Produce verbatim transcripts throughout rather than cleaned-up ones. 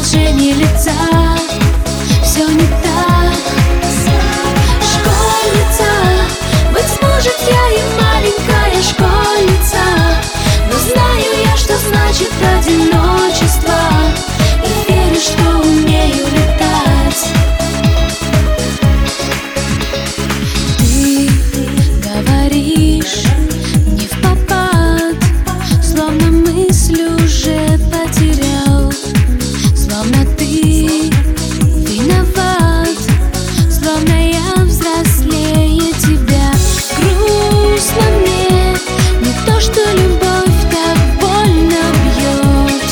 продолжение лица. Все не так. Школьница, быть может, я и маленькая школьница, но знаю я, что значит одиночество, и верю, что умею летать. Ты говоришь не впопад, словно мысль уже потерял, словно ты виноват, словно я взрослее тебя. Грустно мне, не то что любовь так больно бьет.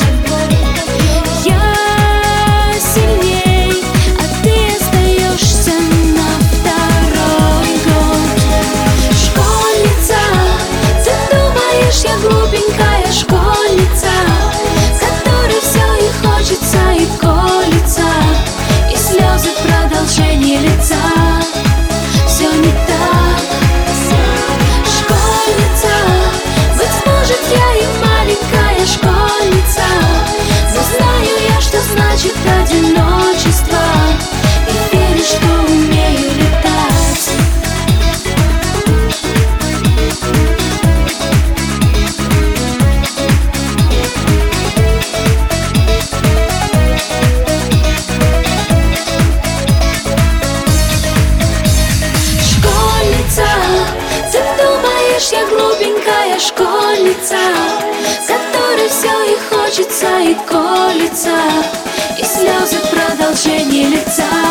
Я сильней, а ты остаешься на второй год. Школьница, ты думаешь, я глупенькая школьница, которой все и хочется, и колется, и слезы продолжение лица. Все не так. Школьница, быть может, я и маленькая школьница, но знаю я, что значит одиночество, и верю, что умею летать. Школьница, ты думаешь, я глупенькая школьница, которой все и хочется, и колется, и слезы продолжение лица.